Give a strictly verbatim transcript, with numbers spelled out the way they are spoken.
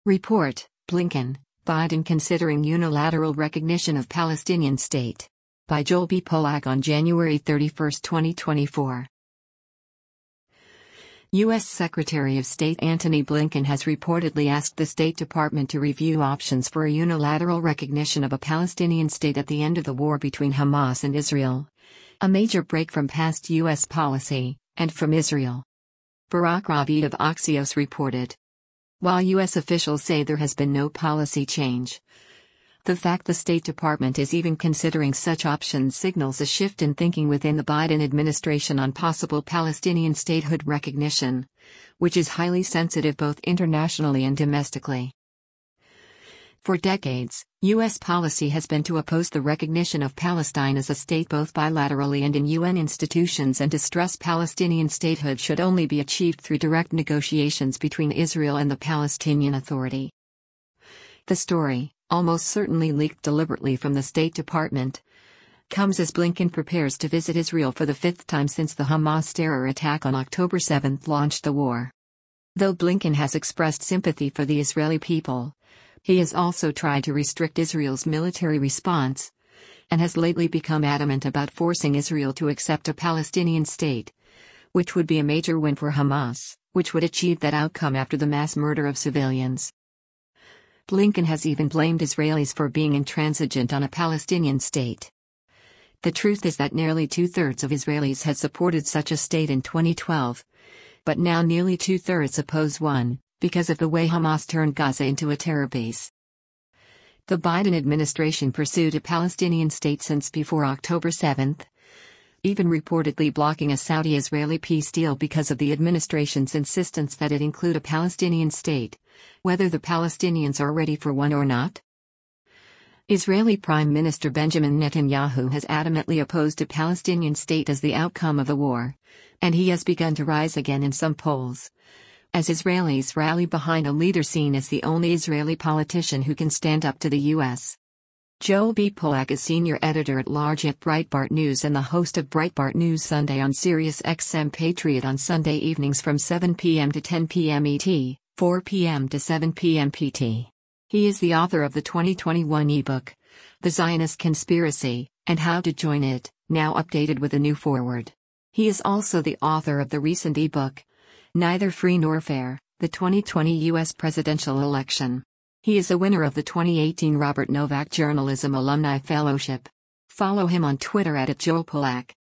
Report, Blinken, Biden considering unilateral recognition of Palestinian state. By Joel B. Polak on January thirty-first, twenty twenty-four. U S Secretary of State Antony Blinken has reportedly asked the State Department to review options for a unilateral recognition of a Palestinian state at the end of the war between Hamas and Israel. A major break from past U S policy, and from Israel. Barak Ravid of Axios reported. While U S officials say there has been no policy change, the fact the State Department is even considering such options signals a shift in thinking within the Biden administration on possible Palestinian statehood recognition, which is highly sensitive both internationally and domestically. For decades, U S policy has been to oppose the recognition of Palestine as a state both bilaterally and in U N institutions, and to stress Palestinian statehood should only be achieved through direct negotiations between Israel and the Palestinian Authority. The story, almost certainly leaked deliberately from the State Department, comes as Blinken prepares to visit Israel for the fifth time since the Hamas terror attack on October seventh launched the war. Though Blinken has expressed sympathy for the Israeli people, he has also tried to restrict Israel's military response, and has lately become adamant about forcing Israel to accept a Palestinian state, which would be a major win for Hamas, which would achieve that outcome after the mass murder of civilians. Blinken has even blamed Israelis for being intransigent on a Palestinian state. The truth is that nearly two-thirds of Israelis had supported such a state in twenty twelve, but now nearly two-thirds oppose one, because of the way Hamas turned Gaza into a terror base. The Biden administration pursued a Palestinian state since before October seventh, even reportedly blocking a Saudi-Israeli peace deal because of the administration's insistence that it include a Palestinian state, whether the Palestinians are ready for one or not. Israeli Prime Minister Benjamin Netanyahu has adamantly opposed a Palestinian state as the outcome of the war, and he has begun to rise again in some polls, as Israelis rally behind a leader seen as the only Israeli politician who can stand up to the U S Joel B. Polak is senior editor-at-large at Breitbart News and the host of Breitbart News Sunday on Sirius X M Patriot on Sunday evenings from seven p m to ten p m E T, four p m to seven p m P T. He is the author of the twenty twenty-one ebook, The Zionist Conspiracy, and How to Join It, now updated with a new foreword. He is also the author of the recent ebook, Neither Free Nor Fair, the twenty twenty U S Presidential Election. He is a winner of the twenty eighteen Robert Novak Journalism Alumni Fellowship. Follow him on Twitter at Joel Polak.